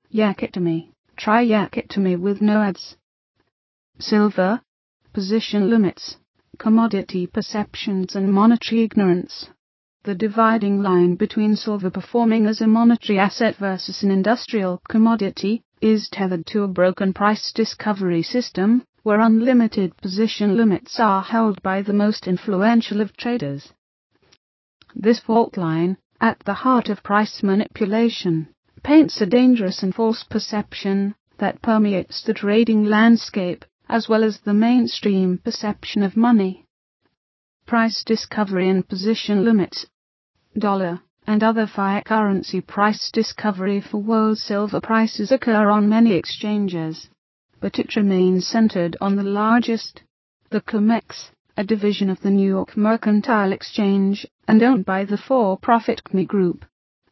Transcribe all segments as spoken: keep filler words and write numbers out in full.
Yakitomi. Try Yakitomi with no ads. Silver. Position limits, commodity perceptions and monetary ignorance. The dividing line between silver performing as a monetary asset versus an industrial commodity is tethered to a broken price discovery system, where unlimited position limits are held by the most influential of traders. This fault line, at the heart of price manipulation, paints a dangerous and false perception that permeates the trading landscape, as well as the mainstream perception of money. Price discovery and position limits. Dollar and other fiat currency price discovery for world silver prices occur on many exchanges, but it remains centered on the largest, the COMEX, a division of the New York Mercantile Exchange and owned by the for-profit C M E Group.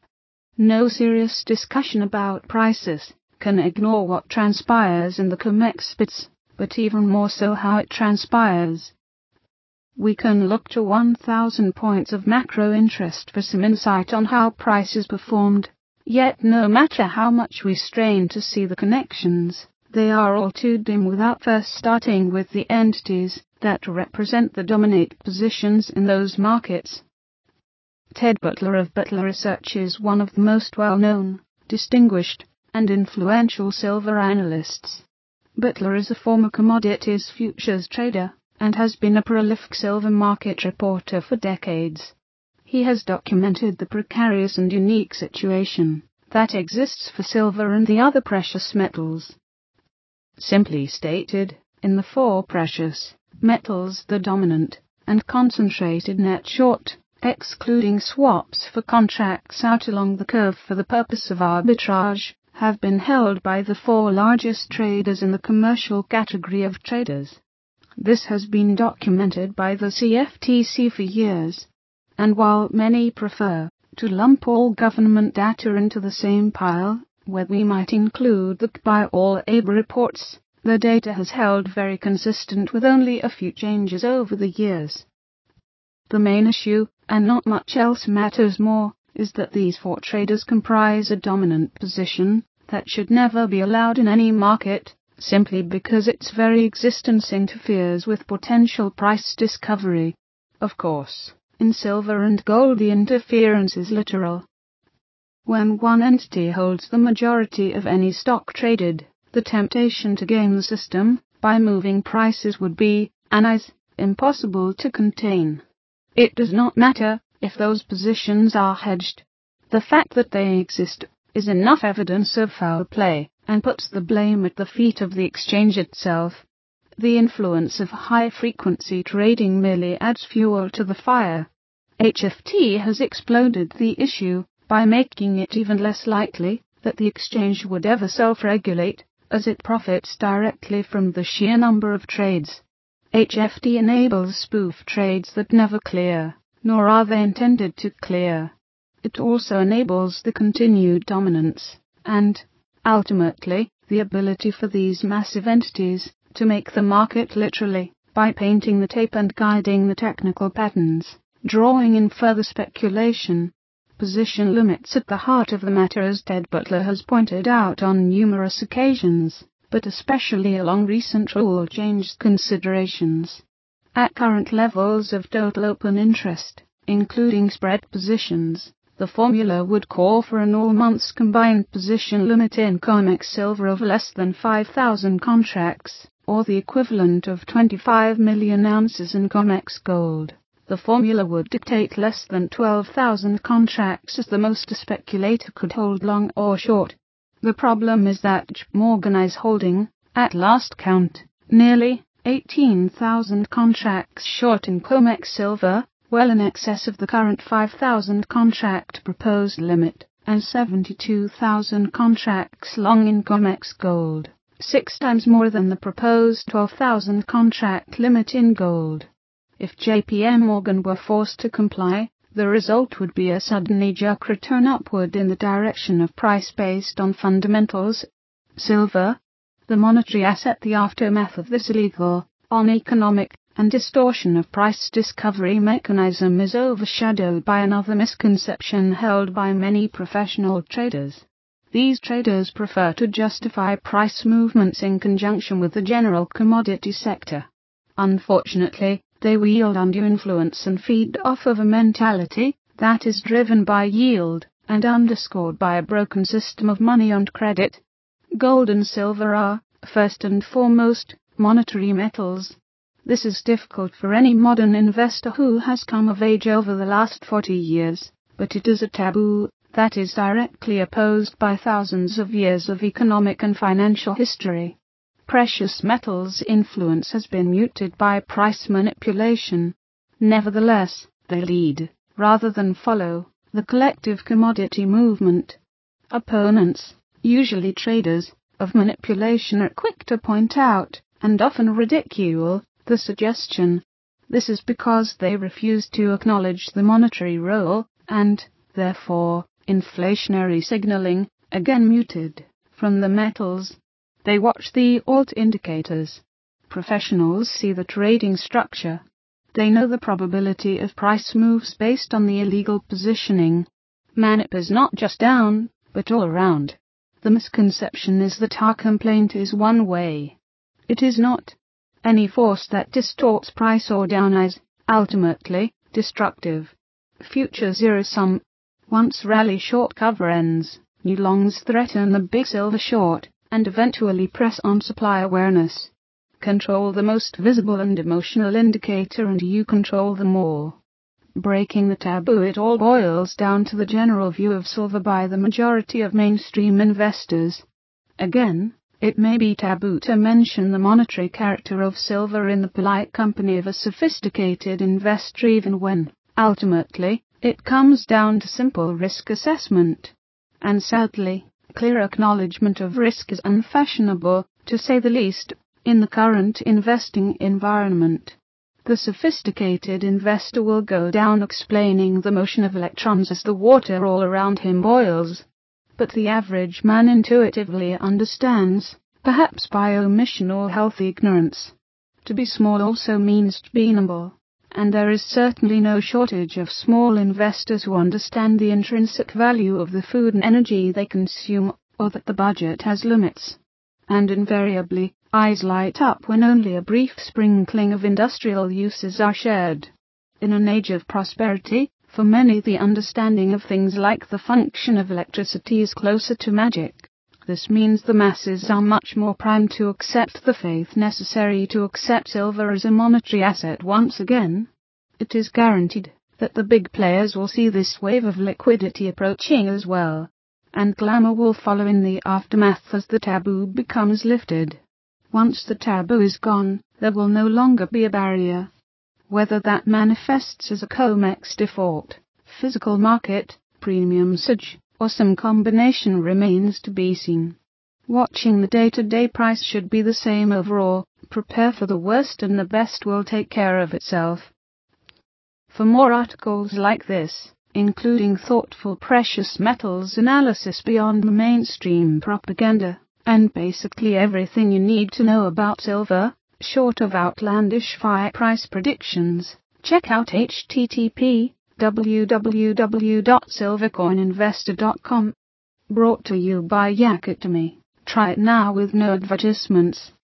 No serious discussion about prices can ignore what transpires in the COMEX bits, but even more so how it transpires. We can look to one thousand points of macro interest for some insight on how prices performed, yet no matter how much we strain to see the connections, they are all too dim without first starting with the entities that represent the dominant positions in those markets. Ted Butler of Butler Research is one of the most well-known, distinguished, and influential silver analysts. Butler is a former commodities futures trader and has been a prolific silver market reporter for decades. He has documented the precarious and unique situation that exists for silver and the other precious metals. Simply stated, in the four precious metals, the dominant and concentrated net short, excluding swaps for contracts out along the curve for the purpose of arbitrage, have been held by the four largest traders in the commercial category of traders. This has been documented by the C F T C for years, and while many prefer to lump all government data into the same pile, where we might include the Buy All A B reports, the data has held very consistent with only a few changes over the years. The main issue, and not much else matters more, is that these four traders comprise a dominant position that should never be allowed in any market, simply because its very existence interferes with potential price discovery. Of course, in silver and gold the interference is literal. When one entity holds the majority of any stock traded, the temptation to game the system by moving prices would be, and is, impossible to contain. It does not matter if those positions are hedged. The fact that they exist is enough evidence of foul play, and puts the blame at the feet of the exchange itself. The influence of high-frequency trading merely adds fuel to the fire. H F T has exploded the issue by making it even less likely that the exchange would ever self-regulate, as it profits directly from the sheer number of trades. H F T enables spoof trades that never clear, nor are they intended to clear. It also enables the continued dominance, and, ultimately, the ability for these massive entities to make the market literally, by painting the tape and guiding the technical patterns, drawing in further speculation. Position limits at the heart of the matter, as Ted Butler has pointed out on numerous occasions, but especially along recent rule change considerations. At current levels of total open interest, including spread positions, the formula would call for an all-months combined position limit in COMEX silver of less than five thousand contracts, or the equivalent of twenty-five million ounces in COMEX gold. The formula would dictate less than twelve thousand contracts as the most a speculator could hold long or short. The problem is that J P Morgan is holding, at last count, nearly eighteen thousand contracts short in COMEX silver, well in excess of the current five thousand contract proposed limit, and seventy-two thousand contracts long in COMEX gold, six times more than the proposed twelve thousand contract limit in gold. If J P Morgan were forced to comply, the result would be a sudden knee-jerk return upward in the direction of price based on fundamentals. Silver, the monetary asset, the aftermath of this illegal, uneconomic, and distortion of price discovery mechanism is overshadowed by another misconception held by many professional traders. These traders prefer to justify price movements in conjunction with the general commodity sector. Unfortunately, they wield undue influence and feed off of a mentality that is driven by yield and underscored by a broken system of money and credit. Gold and silver are, first and foremost, monetary metals. This is difficult for any modern investor who has come of age over the last forty years, but it is a taboo that is directly opposed by thousands of years of economic and financial history. Precious metals' influence has been muted by price manipulation. Nevertheless, they lead, rather than follow, the collective commodity movement. Opponents, usually traders, of manipulation are quick to point out, and often ridicule, the suggestion. This is because they refuse to acknowledge the monetary role, and, therefore, inflationary signaling, again muted, from the metals. They watch the alt indicators. Professionals see the trading structure. They know the probability of price moves based on the illegal positioning. Manip is not just down, but all around. The misconception is that our complaint is one way. It is not. Any force that distorts price or down is, ultimately, destructive. Future zero-sum. Once rally short cover ends, new longs threaten the big silver short, and eventually press on supply awareness. Control the most visible and emotional indicator and you control them all. Breaking the taboo, it all boils down to the general view of silver by the majority of mainstream investors. Again, it may be taboo to mention the monetary character of silver in the polite company of a sophisticated investor even when, ultimately, it comes down to simple risk assessment. And sadly, clear acknowledgement of risk is unfashionable, to say the least, in the current investing environment. The sophisticated investor will go down explaining the motion of electrons as the water all around him boils. But the average man intuitively understands, perhaps by omission or healthy ignorance. To be small also means to be nimble, and there is certainly no shortage of small investors who understand the intrinsic value of the food and energy they consume, or that the budget has limits. And invariably, eyes light up when only a brief sprinkling of industrial uses are shared. In an age of prosperity, for many the understanding of things like the function of electricity is closer to magic. This means the masses are much more primed to accept the faith necessary to accept silver as a monetary asset once again. It is guaranteed that the big players will see this wave of liquidity approaching as well, and glamour will follow in the aftermath as the taboo becomes lifted. Once the taboo is gone, there will no longer be a barrier. Whether that manifests as a COMEX default, physical market, premium surge, or some combination remains to be seen. Watching the day-to-day price should be the same overall. Prepare for the worst and the best will take care of itself. For more articles like this, including thoughtful precious metals analysis beyond the mainstream propaganda, and basically everything you need to know about silver, short of outlandish fire price predictions, check out h t t p w w w dot silvercoin investor dot com. Brought to you by Yak It To Me. Try it now with no advertisements.